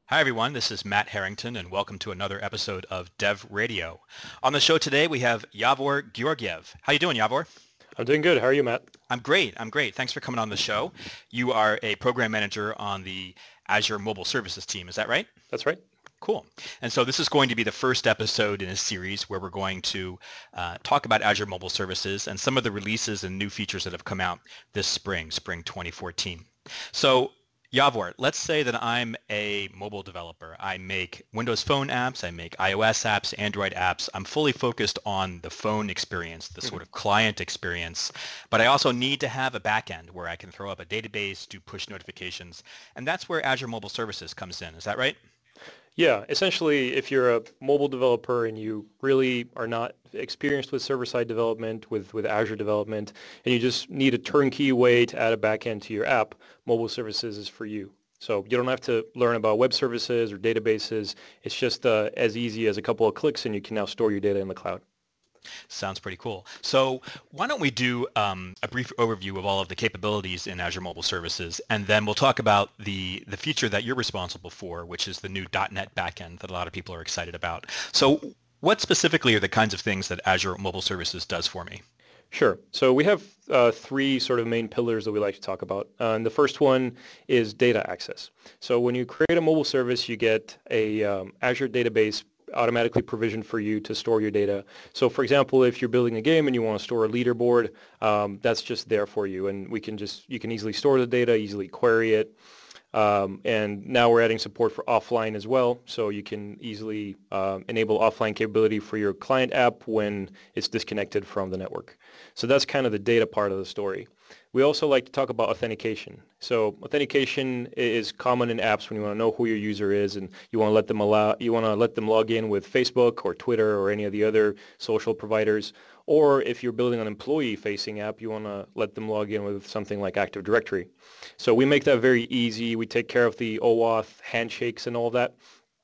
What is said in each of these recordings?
Hi, everyone. This is Matt Harrington, and welcome to another episode of Dev Radio. On the show today, we have Yavor Georgiev. How you doing, Yavor? I'm doing good. How are you, Matt? I'm great. I'm great. Thanks for coming on the show. You are a program manager on the Azure Mobile Services team. Is that right? That's right. Cool. And so this is going to be the first episode in a series where we're going to talk about Azure Mobile Services and some of the releases and new features that have come out this spring 2014. So Yavor, let's say that I'm a mobile developer. I make Windows Phone apps, I make iOS apps, Android apps. I'm fully focused on the phone experience, the sort of client experience, but I also need to have a backend where I can throw up a database, do push notifications, and that's where Azure Mobile Services comes in. Is that right? Yeah, essentially, if you're a mobile developer and you really are not experienced with server-side development, with Azure development, and you just need a turnkey way to add a backend to your app, mobile services is for you. So you don't have to learn about web services or databases. It's just as easy as a couple of clicks, and you can now store your data in the cloud. Sounds pretty cool. So why don't we do a brief overview of all of the capabilities in Azure Mobile Services, and then we'll talk about the feature that you're responsible for, which is the new .NET backend that a lot of people are excited about. So what specifically are the kinds of things that Azure Mobile Services does for me? Sure. So we have three sort of main pillars that we like to talk about. And the first one is data access. So when you create a mobile service, you get a Azure database automatically provisioned for you to store your data. So for example, if you're building a game and you want to store a leaderboard, that's just there for you. And you can easily store the data, easily query it. And now we're adding support for offline as well, so you can easily enable offline capability for your client app when it's disconnected from the network. So that's kind of the data part of the story. We also like to talk about authentication. So authentication is common in apps when you want to know who your user is and you want to let them log in with Facebook or Twitter or any of the other social providers. Or if you're building an employee-facing app, you want to let them log in with something like Active Directory. So we make that very easy. We take care of the OAuth handshakes and all that.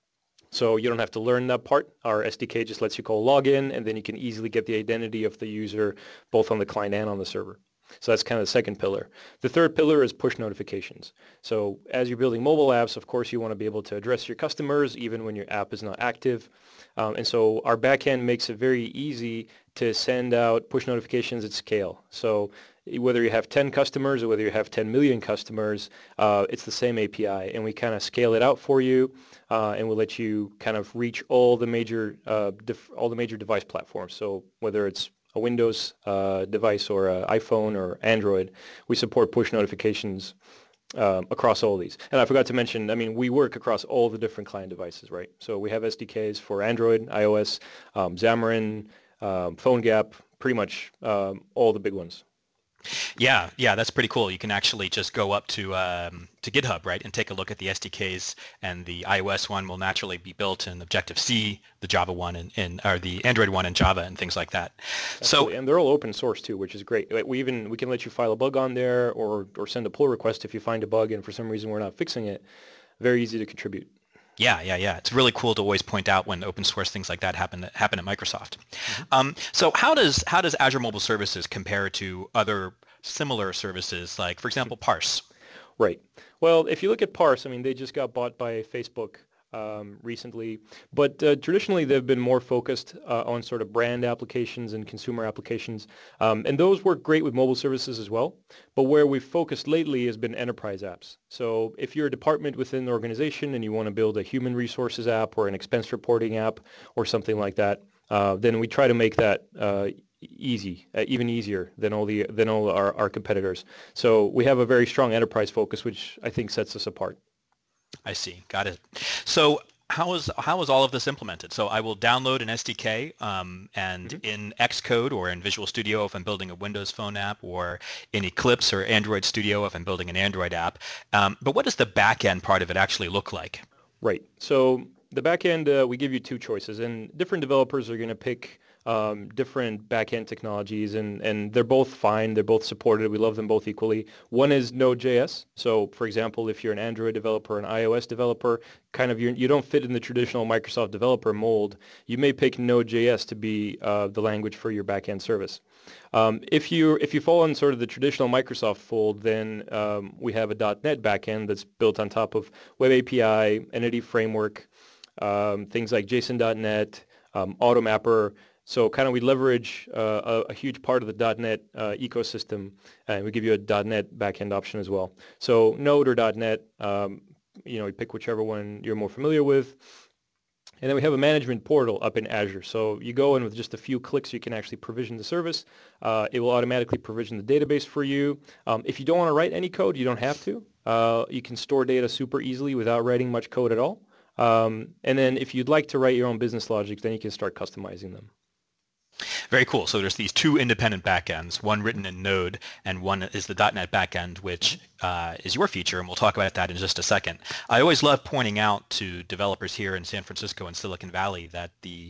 So you don't have to learn that part. Our SDK just lets you call login, and then you can easily get the identity of the user both on the client and on the server. So that's kind of the second pillar. The third pillar is push notifications. So as you're building mobile apps, of course, you want to be able to address your customers even when your app is not active. And so our backend makes it very easy to send out push notifications at scale. So whether you have 10 customers or whether you have 10 million customers, it's the same API. And we kind of scale it out for you, and we'll let you kind of reach all the major device platforms. So whether it's a Windows device or an iPhone or Android, we support push notifications across all these. And I forgot to mention, I mean, we work across all the different client devices, right? So we have SDKs for Android, iOS, Xamarin, PhoneGap, pretty much all the big ones. Yeah, that's pretty cool. You can actually just go up to GitHub, right, and take a look at the SDKs, and the iOS one will naturally be built in Objective-C, the Java one, or the Android one in Java, and things like that. Absolutely. And they're all open source too, which is great. Like we can let you file a bug on there, or send a pull request if you find a bug, and for some reason we're not fixing it. Very easy to contribute. Yeah. It's really cool to always point out when open source things like that happen at Microsoft. So how does Azure Mobile Services compare to other similar services, like, for example, Parse? Right. Well, if you look at Parse, I mean, they just got bought by Facebook recently, but traditionally they've been more focused on sort of brand applications and consumer applications, and those work great with mobile services as well. But where we've focused lately has been enterprise apps. So if you're a department within the organization and you want to build a human resources app or an expense reporting app or something like that, then we try to make that easy, even easier than all our competitors. So we have a very strong enterprise focus, which I think sets us apart. I see. Got it. So how is all of this implemented? So I will download an SDK, and in Xcode or in Visual Studio if I'm building a Windows Phone app, or in Eclipse or Android Studio if I'm building an Android app. But what does the back end part of it actually look like? Right. So the back end, we give you two choices, and different developers are going to pick different backend technologies, and they're both fine. They're both supported. We love them both equally. One is Node.js. So, for example, if you're an Android developer, an iOS developer, kind of you don't fit in the traditional Microsoft developer mold, you may pick Node.js to be the language for your backend service. If you fall in sort of the traditional Microsoft fold, then we have a .NET backend that's built on top of Web API, Entity Framework, things like JSON.NET, AutoMapper. So kind of we leverage a huge part of the .NET ecosystem, and we give you a .NET backend option as well. So Node or .NET, you pick whichever one you're more familiar with. And then we have a management portal up in Azure. So you go in with just a few clicks, you can actually provision the service. It will automatically provision the database for you. If you don't want to write any code, you don't have to. You can store data super easily without writing much code at all. And then if you'd like to write your own business logic, then you can start customizing them. Very cool. So there's these two independent backends, one written in Node and one is the .NET backend, which is your feature, and we'll talk about that in just a second. I always love pointing out to developers here in San Francisco and Silicon Valley that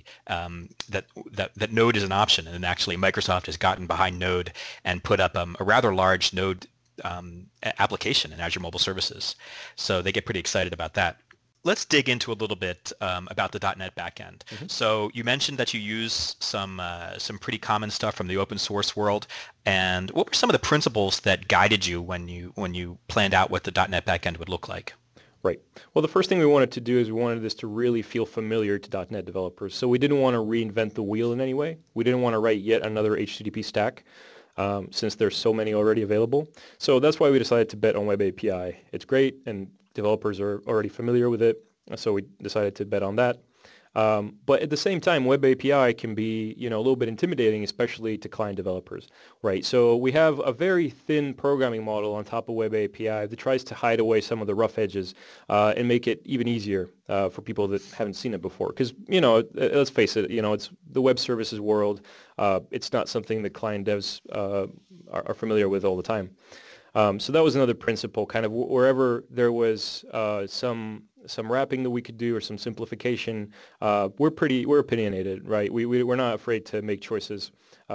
that Node is an option, and actually Microsoft has gotten behind Node and put up a rather large Node application in Azure Mobile Services. So they get pretty excited about that. Let's dig into a little bit about the .NET backend. Mm-hmm. So you mentioned that you use some pretty common stuff from the open source world. And what were some of the principles that guided you when you planned out what the .NET backend would look like? Right. Well, the first thing we wanted to do is we wanted this to really feel familiar to .NET developers. So we didn't want to reinvent the wheel in any way. We didn't want to write yet another HTTP stack. Since there's so many already available. So that's why we decided to bet on Web API. It's great, and developers are already familiar with it, so we decided to bet on that. But at the same time, Web API can be, a little bit intimidating, especially to client developers, right? So we have a very thin programming model on top of Web API that tries to hide away some of the rough edges and make it even easier for people that haven't seen it before. Because, let's face it, it's the web services world. It's not something that client devs are familiar with all the time. So that was another principle, kind of wherever there was some wrapping that we could do or some simplification, we're opinionated, right? We're not afraid to make choices.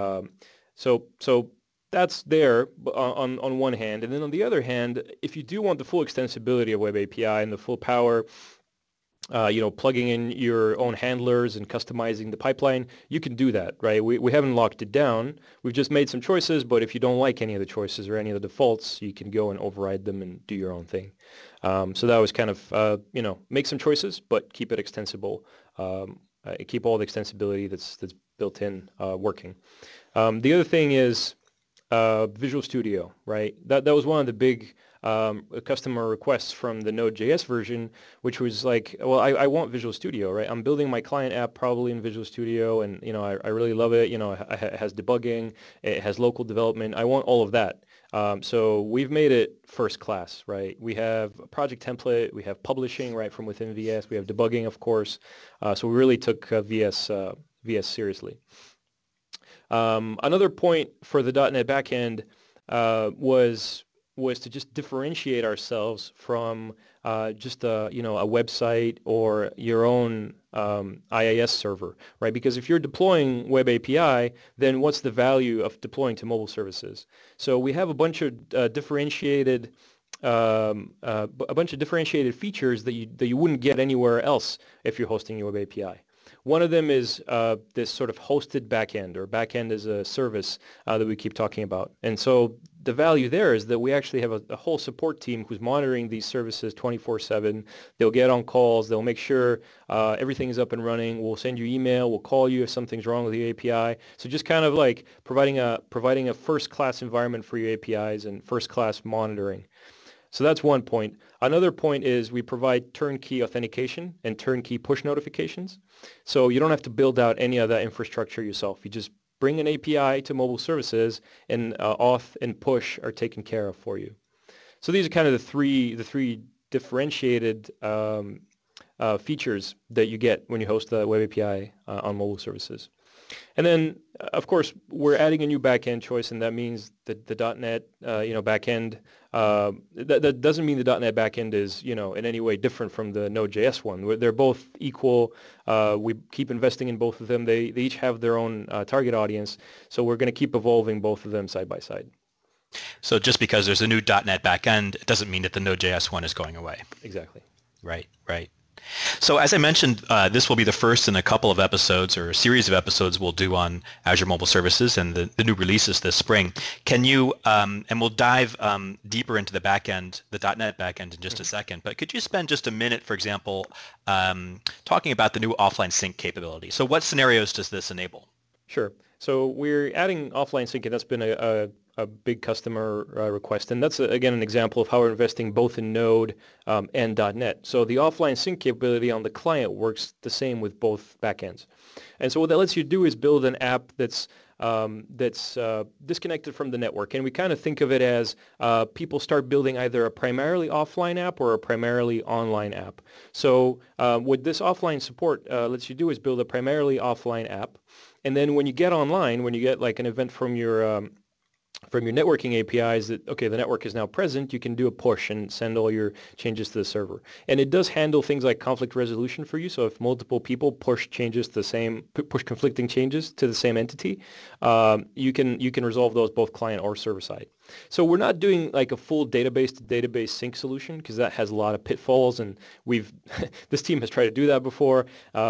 So that's there on one hand. And then on the other hand, if you do want the full extensibility of Web API and the full power, plugging in your own handlers and customizing the pipeline, you can do that, right? We haven't locked it down. We've just made some choices, but if you don't like any of the choices or any of the defaults, you can go and override them and do your own thing. So that was kind of, make some choices, but keep it extensible. Keep all the extensibility that's built in working. The other thing is Visual Studio, right? That was one of the big customer requests from the Node.js version, which was like, well, I want Visual Studio, right? I'm building my client app probably in Visual Studio, and I really love it. It has debugging, it has local development. I want all of that. So we've made it first class, right? We have a project template, we have publishing right from within VS, we have debugging, of course. So we really took VS seriously. Another point for the .NET backend was to just differentiate ourselves from just a website or your own IIS server, right? Because if you're deploying Web API, then what's the value of deploying to mobile services? So we have a bunch of differentiated features that you wouldn't get anywhere else if you're hosting your Web API. One of them is this sort of hosted backend, or backend as a service that we keep talking about. And so the value there is that we actually have a whole support team who's monitoring these services 24/7. They'll get on calls. They'll make sure everything is up and running. We'll send you email. We'll call you if something's wrong with the API. So just kind of like providing a first-class environment for your APIs and first-class monitoring. So that's one point. Another point is we provide turnkey authentication and turnkey push notifications. So you don't have to build out any of that infrastructure yourself. You just bring an API to mobile services, and auth and push are taken care of for you. So these are kind of the three differentiated features that you get when you host the Web API on mobile services. And then, of course, we're adding a new backend choice, and that means that the .NET, backend. That doesn't mean the .NET backend is, in any way different from the Node.js one. They're both equal. We keep investing in both of them. They each have their own target audience, so we're going to keep evolving both of them side by side. So just because there's a new .NET backend, it doesn't mean that the Node.js one is going away. Exactly. Right, right. So as I mentioned, this will be the first in a couple of episodes or a series of episodes we'll do on Azure Mobile Services and the new releases this spring. Can you, and we'll dive deeper into the backend, the .NET backend in just a second, but could you spend just a minute, for example, talking about the new offline sync capability? So what scenarios does this enable? Sure. So we're adding offline sync, and that's been a big customer request. And that's, again, an example of how we're investing both in Node and .NET. So the offline sync capability on the client works the same with both backends. And so what that lets you do is build an app that's disconnected from the network. And we kind of think of it as people start building either a primarily offline app or a primarily online app. So what this offline support lets you do is build a primarily offline app. And then when you get online, when you get like an event from your networking APIs that, okay, the network is now present, you can do a push and send all your changes to the server. And it does handle things like conflict resolution for you. So if multiple people push conflicting changes to the same entity, you can resolve those both client or server side. So we're not doing like a full database to database sync solution because that has a lot of pitfalls, and this team has tried to do that before,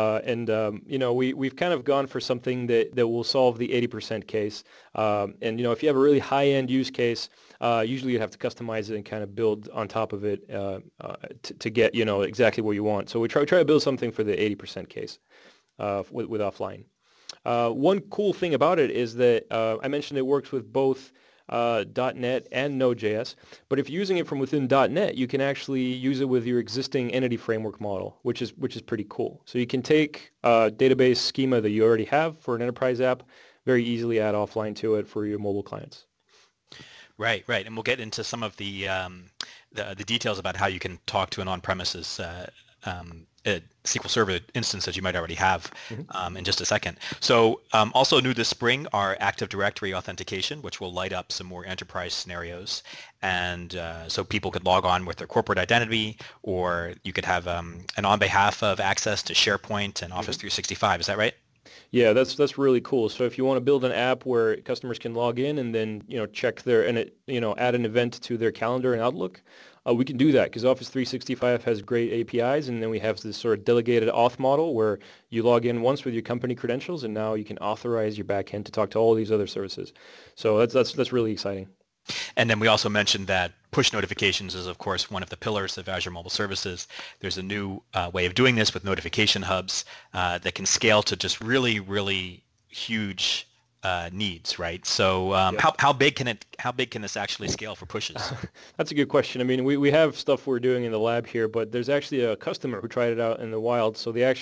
we've kind of gone for something that will solve the 80% case. If you have a really high-end use case, usually you have to customize it and kind of build on top of it to get exactly what you want. So we try to build something for the 80% case with offline. One cool thing about it is that I mentioned it works with both .NET and Node.js, but if you're using it from within .NET, you can actually use it with your existing entity framework model, which is pretty cool. So you can take a database schema that you already have for an enterprise app, very easily add offline to it for your mobile clients. Right, right, and we'll get into some of the details about how you can talk to an on-premises SQL Server instance that you might already have in just a second. So also new this spring are Active Directory authentication, which will light up some more enterprise scenarios. And so people could log on with their corporate identity, or you could have an on behalf of access to SharePoint and Office 365. Is that right? Yeah, that's really cool. So if you want to build an app where customers can log in and then check add an event to their calendar and Outlook, we can do that because Office 365 has great APIs, and then we have this sort of delegated auth model where you log in once with your company credentials, and now you can authorize your backend to talk to all these other services. So that's really exciting. And then we also mentioned that push notifications is, of course, one of the pillars of Azure Mobile Services. There's a new way of doing this with notification hubs that can scale to just really, really huge needs, right? So how big can this actually scale for pushes? That's a good question. I mean, we have stuff we're doing in the lab here, but there's actually a customer who tried it out in the wild. So the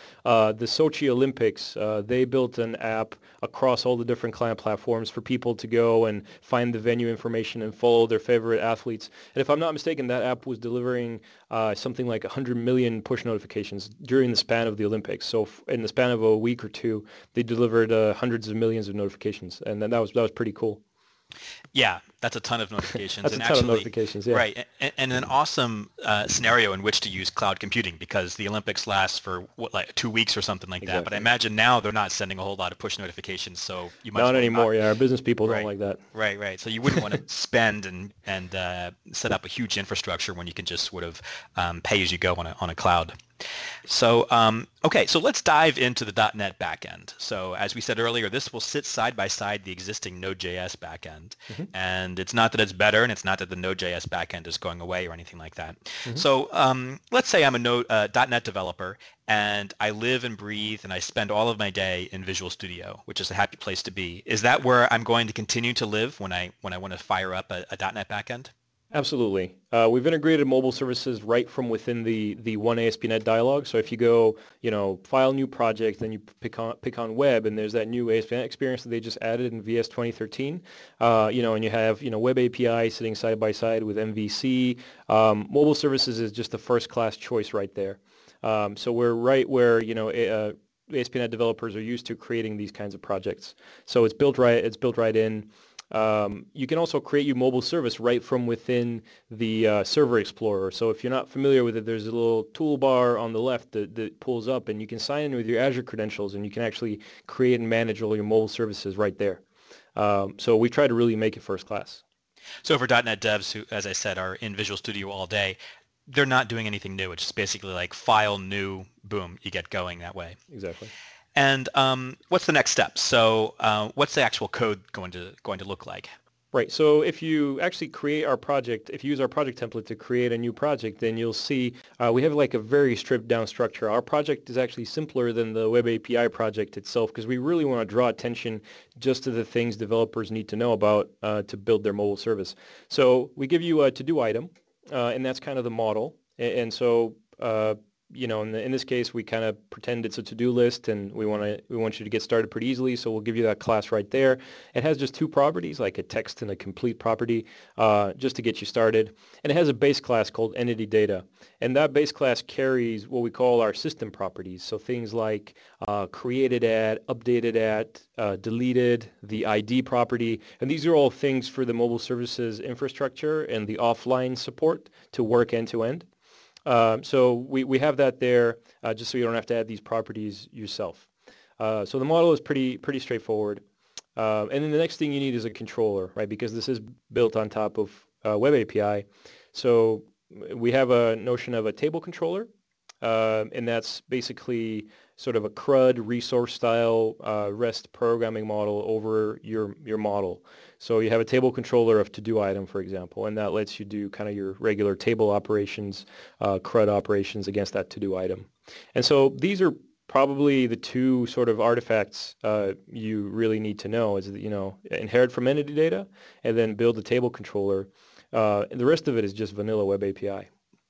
Sochi Olympics, they built an app across all the different client platforms for people to go and find the venue information and follow their favorite athletes. And if I'm not mistaken, that app was delivering something like 100 million push notifications during the span of the Olympics. So in the span of a week or two, they delivered hundreds of millions of notifications, and then that was pretty cool. Yeah, that's a ton of notifications. That's a ton of notifications, yeah. Right, and an awesome scenario in which to use cloud computing, because the Olympics last for like 2 weeks or something like that. But I imagine now they're not sending a whole lot of push notifications, so you might not anymore. Yeah, our business people don't like that. Right. So you wouldn't want to spend and set up a huge infrastructure when you can just sort of pay as you go on a cloud. So, okay, so let's dive into the .NET backend. So as we said earlier, this will sit side by side the existing Node.js backend. And it's not that it's better, and it's not that the Node.js backend is going away or anything like that. So let's say I'm a .NET developer, and I live and breathe and I spend all of my day in Visual Studio, which is a happy place to be. Is that where I'm going to continue to live when I want to fire up a .NET backend? Absolutely. We've integrated mobile services right from within the one ASP.NET dialog. So if you go, file new project, then you pick on web, and there's that new ASP.NET experience that they just added in VS 2013. And you have, web API sitting side by side with MVC. Mobile services is just the first class choice right there. So we're right where, ASP.NET developers are used to creating these kinds of projects. So it's built right. It's built right in. You can also create your mobile service right from within the Server Explorer. So if you're not familiar with it, there's a little toolbar on the left that pulls up, and you can sign in with your Azure credentials, and you can actually create and manage all your mobile services right there. So we try to really make it first class. So for .NET devs who, as I said, are in Visual Studio all day, they're not doing anything new. It's just basically like file new, boom, you get going that way. Exactly. And what's the next step? So what's the actual code going to look like? Right. So if you actually create our project, if you use our project template to create a new project, then you'll see we have like a very stripped down structure. Our project is actually simpler than the Web API project itself because we really want to draw attention just to the things developers need to know about to build their mobile service. So we give you a to-do item, and that's kind of the model. And so in this case, we kind of pretend it's a to-do list, and we want you to get started pretty easily. So we'll give you that class right there. It has just two properties, like a text and a complete property, just to get you started. And it has a base class called entity data, and that base class carries what we call our system properties. So things like created at, updated at, deleted, the ID property, and these are all things for the mobile services infrastructure and the offline support to work end to end. So we have that there just so you don't have to add these properties yourself. So the model is pretty straightforward. And then the next thing you need is a controller, right? Because this is built on top of Web API. So we have a notion of a table controller, and that's basically sort of a CRUD resource style REST programming model over your model. So you have a table controller of to-do item, for example, and that lets you do kind of your regular table operations, CRUD operations against that to-do item. And so these are probably the two sort of artifacts you really need to know is that, inherit from entity data and then build a table controller. And the rest of it is just vanilla Web API.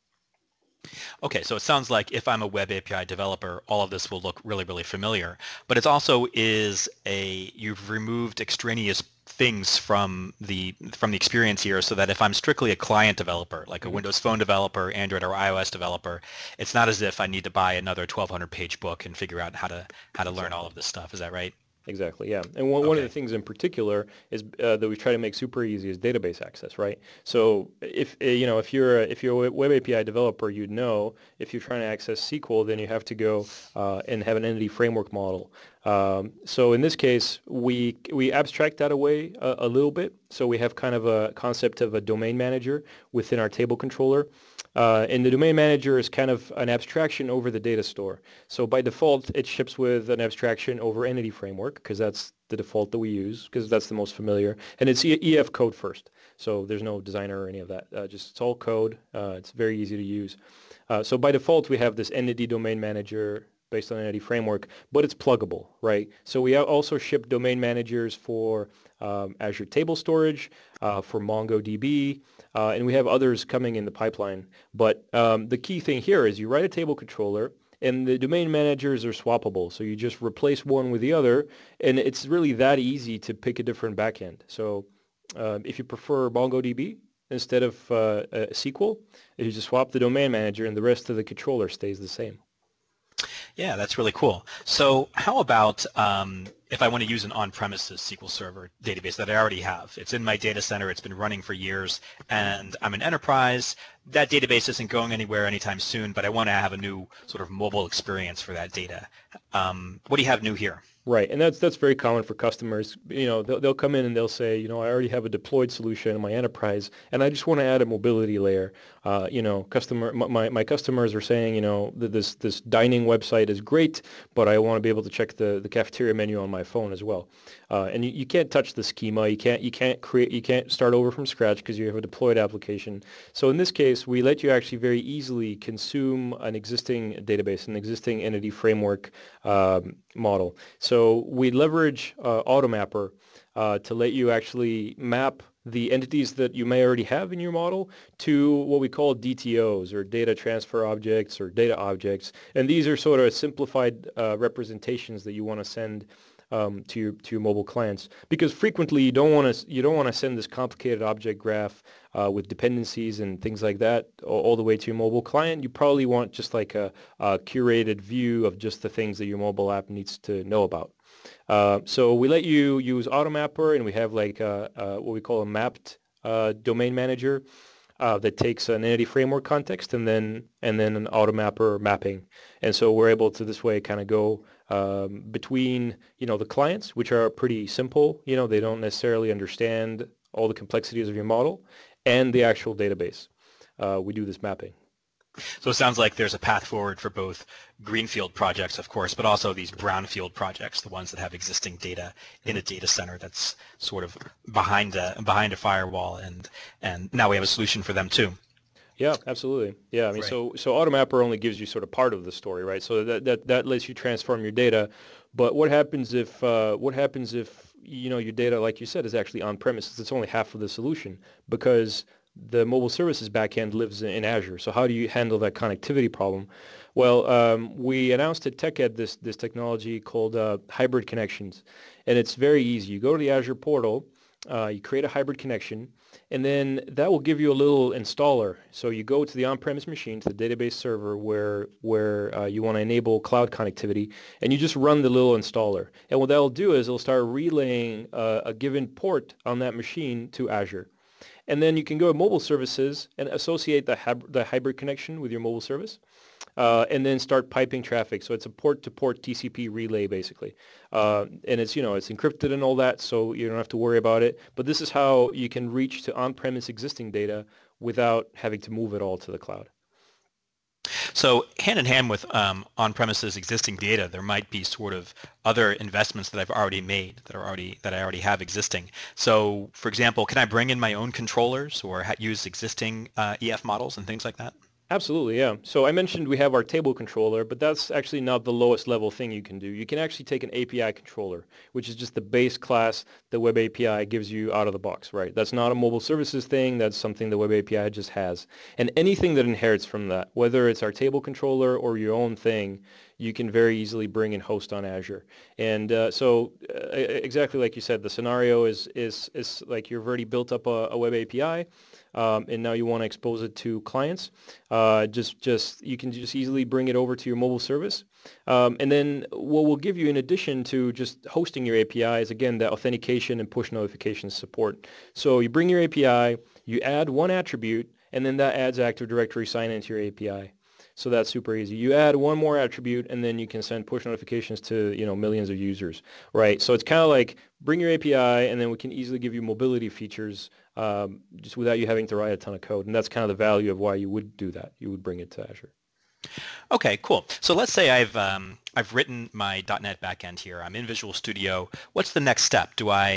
Okay, so it sounds like if I'm a Web API developer, all of this will look really, really familiar. But it also you've removed extraneous things from the experience here so that if I'm strictly a client developer, like a Windows Phone developer, Android or iOS developer, it's not as if I need to buy another 1,200 page book and figure out how to learn all of this stuff. Is that right? Exactly, yeah. And one of the things in particular is that we try to make super easy is database access, right? So if you're a Web API developer, you'd know if you're trying to access SQL, then you have to go and have an entity framework model. So in this case, we abstract that away a little bit. So we have kind of a concept of a domain manager within our table controller. And the domain manager is kind of an abstraction over the data store. So by default, it ships with an abstraction over entity framework because that's the default that we use because that's the most familiar. And it's EF code first. So there's no designer or any of that. It's all code. It's very easy to use. So by default, we have this entity domain manager based on entity framework, but it's pluggable, right? So we also ship domain managers for Azure Table Storage, for MongoDB, and we have others coming in the pipeline. But the key thing here is you write a table controller, and the domain managers are swappable. So you just replace one with the other, and it's really that easy to pick a different backend. So if you prefer MongoDB instead of SQL, you just swap the domain manager, and the rest of the controller stays the same. Yeah, that's really cool. So how about if I want to use an on-premises SQL Server database that I already have? It's in my data center. It's been running for years, and I'm an enterprise. That database isn't going anywhere anytime soon, but I want to have a new sort of mobile experience for that data. What do you have new here? Right, and that's very common for customers. They'll come in and they'll say, I already have a deployed solution in my enterprise, and I just want to add a mobility layer. My customers are saying, that this dining website is great, but I want to be able to check the cafeteria menu on my phone as well. And you can't touch the schema. You can't start over from scratch because you have a deployed application. So in this case, we let you actually very easily consume an existing database, an existing entity framework model. So we leverage AutoMapper to let you actually map the entities that you may already have in your model to what we call DTOs, or data transfer objects or data objects. And these are sort of simplified representations that you want to send to your mobile clients, because frequently you don't want to send this complicated object graph with dependencies and things like that all the way to your mobile client. You probably want just like a curated view of just the things that your mobile app needs to know about. So we let you use AutoMapper, and we have like what we call a mapped domain manager that takes an entity framework context and then an AutoMapper mapping. And so we're able to this way kind of go between the clients, which are pretty simple. They don't necessarily understand all the complexities of your model, and the actual database. We do this mapping. So it sounds like there's a path forward for both greenfield projects, of course, but also these brownfield projects, the ones that have existing data in a data center that's sort of behind a firewall, and now we have a solution for them too. Yeah, absolutely. Yeah, I mean, Right. so AutoMapper only gives you sort of part of the story, right? So that lets you transform your data. But what happens if your data, like you said, is actually on premises? It's only half of the solution, because the mobile services backend lives in Azure. So how do you handle that connectivity problem? Well, we announced at TechEd this technology called hybrid connections, and it's very easy. You go to the Azure portal, you create a hybrid connection, and then that will give you a little installer. So you go to the on-premise machine, to the database server where you want to enable cloud connectivity, and you just run the little installer. And what that'll do is it'll start relaying a given port on that machine to Azure. And then you can go to mobile services and associate the hybrid connection with your mobile service, and then start piping traffic. So it's a port-to-port TCP relay, basically. And it's encrypted and all that, so you don't have to worry about it. But this is how you can reach to on-premise existing data without having to move it all to the cloud. So hand in hand with on-premises existing data, there might be sort of other investments that I've already made that I already have existing. So, for example, can I bring in my own controllers or use existing EF models and things like that? Absolutely, yeah. So I mentioned we have our table controller, but that's actually not the lowest level thing you can do. You can actually take an API controller, which is just the base class the Web API gives you out of the box, right? That's not a mobile services thing. That's something the Web API just has. And anything that inherits from that, whether it's our table controller or your own thing, you can very easily bring and host on Azure. And exactly like you said, the scenario is like you've already built up a Web API. And now you want to expose it to clients. You can just easily bring it over to your mobile service. And then what we'll give you in addition to just hosting your API is, again, the authentication and push notification support. So you bring your API, you add one attribute, and then that adds Active Directory sign-in to your API. So that's super easy. You add one more attribute, and then you can send push notifications to millions of users, right? So it's kind of like bring your API, and then we can easily give you mobility features just without you having to write a ton of code. And that's kind of the value of why you would do that. You would bring it to Azure. Okay, cool. So let's say I've written my .NET backend here. I'm in Visual Studio. What's the next step?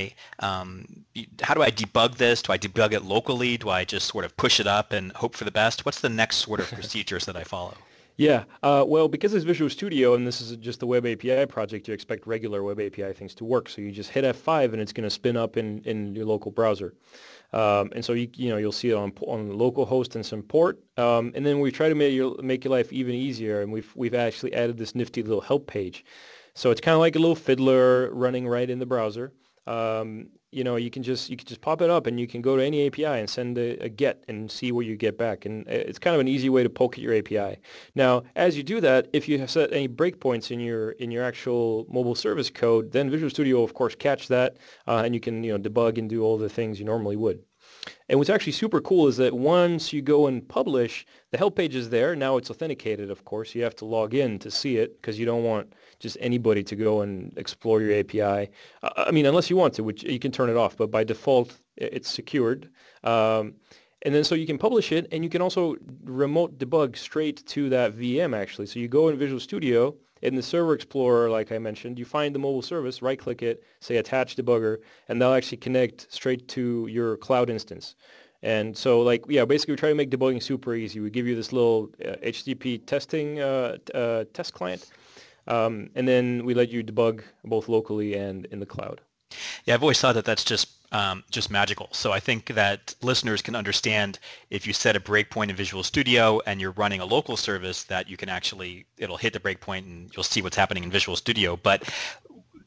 How do I debug this? Do I debug it locally? Do I just sort of push it up and hope for the best? What's the next sort of procedures that I follow? Yeah, well, because it's Visual Studio and this is just a Web API project, you expect regular Web API things to work. So you just hit F5 and it's going to spin up in your local browser. And so you'll see it on localhost and some port. And then we try to make your life even easier, and we've actually added this nifty little help page. So it's kind of like a little fiddler running right in the browser. You can just pop it up, and you can go to any API and send a get and see what you get back. And it's kind of an easy way to poke at your API. Now, as you do that, if you have set any breakpoints in your actual mobile service code, then Visual Studio will, of course, catch that, and you can debug and do all the things you normally would. And what's actually super cool is that once you go and publish, the help page is there. Now it's authenticated, of course. You have to log in to see it because you don't want just anybody to go and explore your API. Unless you want to, which you can turn it off. But by default, it's secured. And then so you can publish it, and you can also remote debug straight to that VM, actually. So you go in Visual Studio. In the Server Explorer, like I mentioned, you find the mobile service, right-click it, say Attach Debugger, and they'll actually connect straight to your cloud instance. And so, basically we try to make debugging super easy. We give you this little HTTP testing test client, and then we let you debug both locally and in the cloud. Yeah, I've always thought that that's just magical. So I think that listeners can understand if you set a breakpoint in Visual Studio and you're running a local service that you can it'll hit the breakpoint and you'll see what's happening in Visual Studio. But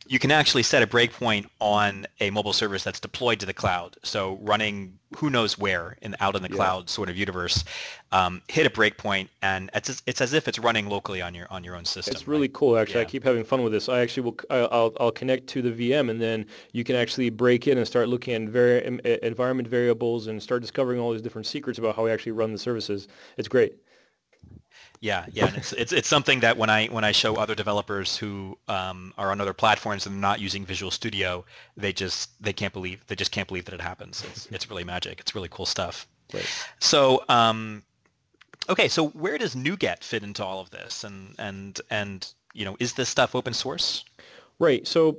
you can actually set a breakpoint on a mobile service that's deployed to the cloud. So running who knows where out in the Yeah. cloud sort of universe, hit a breakpoint, and it's as if it's running locally on your own system, It's right? really cool, actually. I Yeah. keep having fun with this. I actually will. I'll connect to the VM, and then you can actually break in and start looking at environment variables and start discovering all these different secrets about how we actually run the services. It's great. Yeah, yeah, and it's something that when I show other developers who are on other platforms and not using Visual Studio, they just can't believe that it happens. It's really magic. It's really cool stuff. Right. So okay, so where does NuGet fit into all of this? And is this stuff open source? Right. So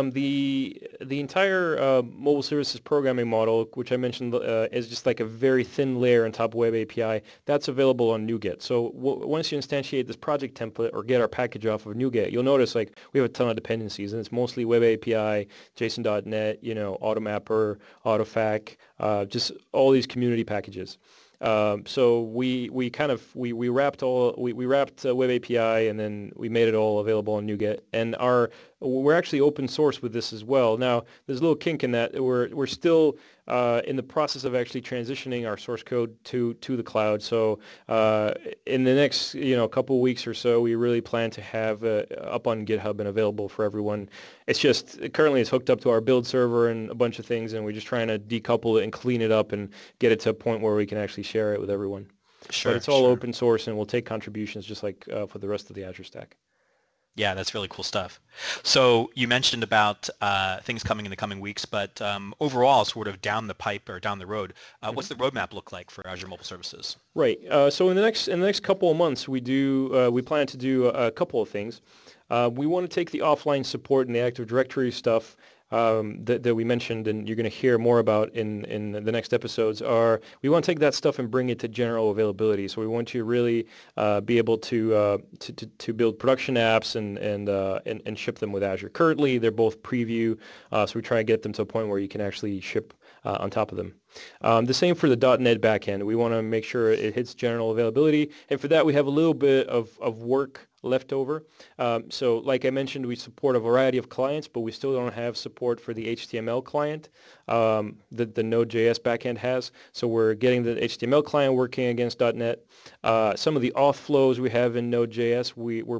the entire mobile services programming model, which I mentioned, is just like a very thin layer on top of Web API. That's available on NuGet. So once you instantiate this project template or get our package off of NuGet, you'll notice like we have a ton of dependencies, and it's mostly Web API, JSON.NET, AutoMapper, AutoFac, just all these community packages. So we kind of we wrapped Web API, and then we made it all available on NuGet, and we're actually open source with this as well. Now there's a little kink in that we're still in the process of actually transitioning our source code to the cloud. So in the next couple of weeks or so, we really plan to have up on GitHub and available for everyone. It's just currently it's hooked up to our build server and a bunch of things, and we're just trying to decouple it and clean it up and get it to a point where we can actually share it with everyone. But Sure, it's all sure. open source, and we'll take contributions just like for the rest of the Azure stack. Yeah, that's really cool stuff. So you mentioned about things coming in the coming weeks, but overall, sort of down the pipe or down the road, what's the roadmap look like for Azure Mobile Services? Right. So in the next couple of months, we plan to do a couple of things. We want to take the offline support and the Active Directory stuff that we mentioned, and you're going to hear more about in the next episodes. We want to take that stuff and bring it to general availability. So we want to really be able to build production apps and ship them with Azure. Currently, they're both preview, so we try to get them to a point where you can actually ship on top of them. The same for the .NET backend. We want to make sure it hits general availability, and for that we have a little bit of work left over. So like I mentioned, we support a variety of clients, but we still don't have support for the HTML client that the Node.js backend has. So we're getting the HTML client working against .NET. Some of the auth flows we have in Node.js,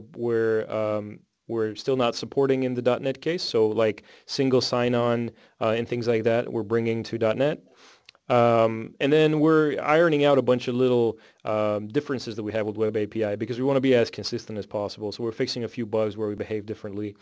we're still not supporting in the .NET case. So like single sign-on and things like that, we're bringing to .NET. And then we're ironing out a bunch of little differences that we have with Web API because we want to be as consistent as possible. So we're fixing a few bugs where we behave differently.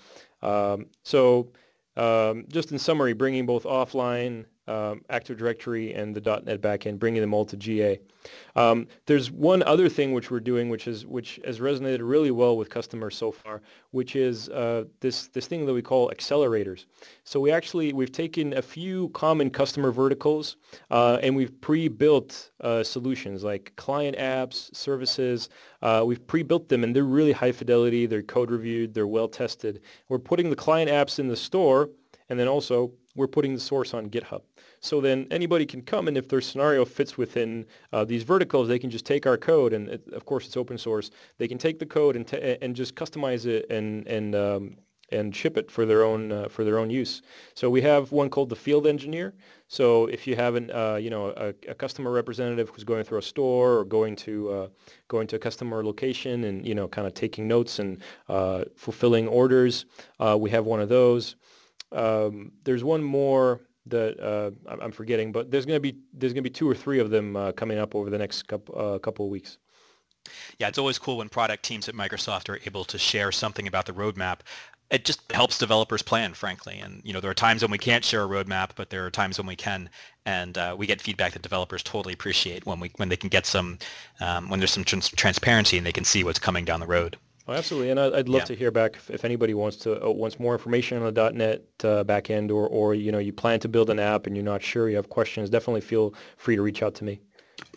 Just in summary, bringing both offline, Active Directory, and the .NET backend, bringing them all to GA. There's one other thing which we're doing, which has resonated really well with customers so far, which is this thing that we call accelerators. So we've taken a few common customer verticals and we've pre-built solutions like client apps, services. We've pre-built them, and they're really high fidelity. They're code reviewed. They're well tested. We're putting the client apps in the store, and then also we're putting the source on GitHub. So then anybody can come, and if their scenario fits within these verticals, they can just take our code, and of course it's open source. They can take the code and just customize it and ship it for their own use. So we have one called the Field Engineer. So if you have a customer representative who's going through a store or going to a customer location and kind of taking notes and fulfilling orders, we have one of those. There's one more that I'm forgetting, but there's going to be two or three of them coming up over the next couple of weeks. Yeah, it's always cool when product teams at Microsoft are able to share something about the roadmap. It just helps developers plan, frankly. And there are times when we can't share a roadmap, but there are times when we can, and we get feedback that developers totally appreciate when they can get when there's some transparency and they can see what's coming down the road. Oh, absolutely, and I'd love to hear back if anybody wants more information on the .NET backend, or you plan to build an app and you're not sure, you have questions. Definitely feel free to reach out to me.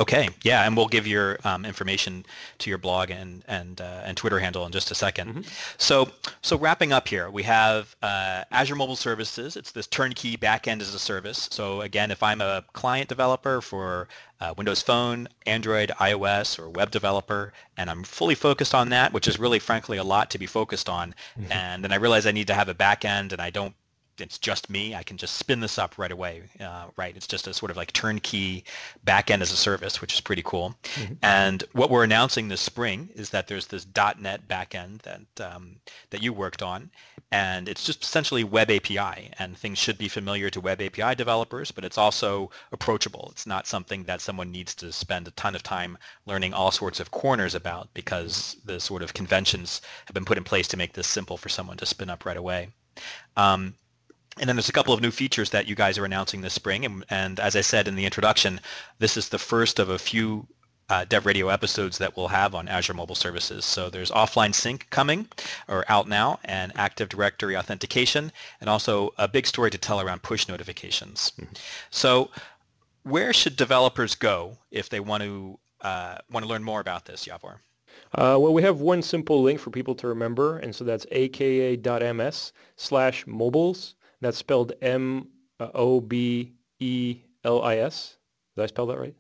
Okay, yeah, and we'll give your information to your blog and Twitter handle in just a second. Mm-hmm. So wrapping up here, we have Azure Mobile Services. It's this turnkey backend as a service. So again, if I'm a client developer for Windows Phone, Android, iOS, or web developer, and I'm fully focused on that, which is really, frankly, a lot to be focused on, Mm-hmm. and then I realize I need to have a backend, and it's just me, I can just spin this up right away, right? It's just a sort of like turnkey backend as a service, which is pretty cool. Mm-hmm. And what we're announcing this spring is that there's this .NET backend that you worked on, and it's just essentially Web API, and things should be familiar to Web API developers, but it's also approachable. It's not something that someone needs to spend a ton of time learning all sorts of corners about, because the sort of conventions have been put in place to make this simple for someone to spin up right away. And then there's a couple of new features that you guys are announcing this spring. And as I said in the introduction, this is the first of a few Dev Radio episodes that we'll have on Azure Mobile Services. So there's offline sync coming, or out now, and Active Directory authentication, and also a big story to tell around push notifications. Mm-hmm. So where should developers go if they want to learn more about this, Yavor? Well, we have one simple link for people to remember, and so that's aka.ms/mobiles. That's spelled Mobelis. Did I spell that right?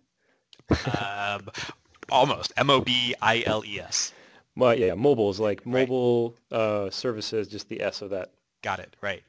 Almost. Mobiles. Well, yeah, mobiles, like mobile services, just the S of that. Got it. Right.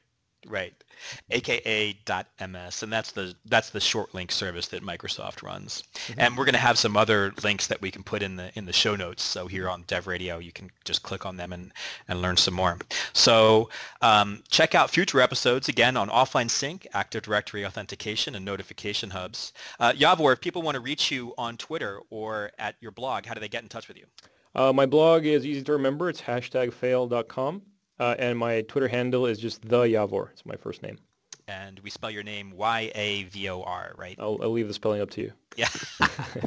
aka.ms, and that's the short link service that Microsoft runs. Mm-hmm. And we're going to have some other links that we can put in the show notes. So here on Dev Radio, you can just click on them and learn some more. So check out future episodes again on offline sync, Active Directory authentication, and notification hubs. Yavor, if people want to reach you on Twitter or at your blog, how do they get in touch with you? My blog is easy to remember. It's #fail.com. And my Twitter handle is just the Yavor. It's my first name. And we spell your name Yavor, right? I'll leave the spelling up to you. Yeah.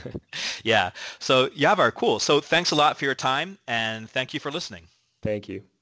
Yeah. So Yavor, cool. So thanks a lot for your time, and thank you for listening. Thank you.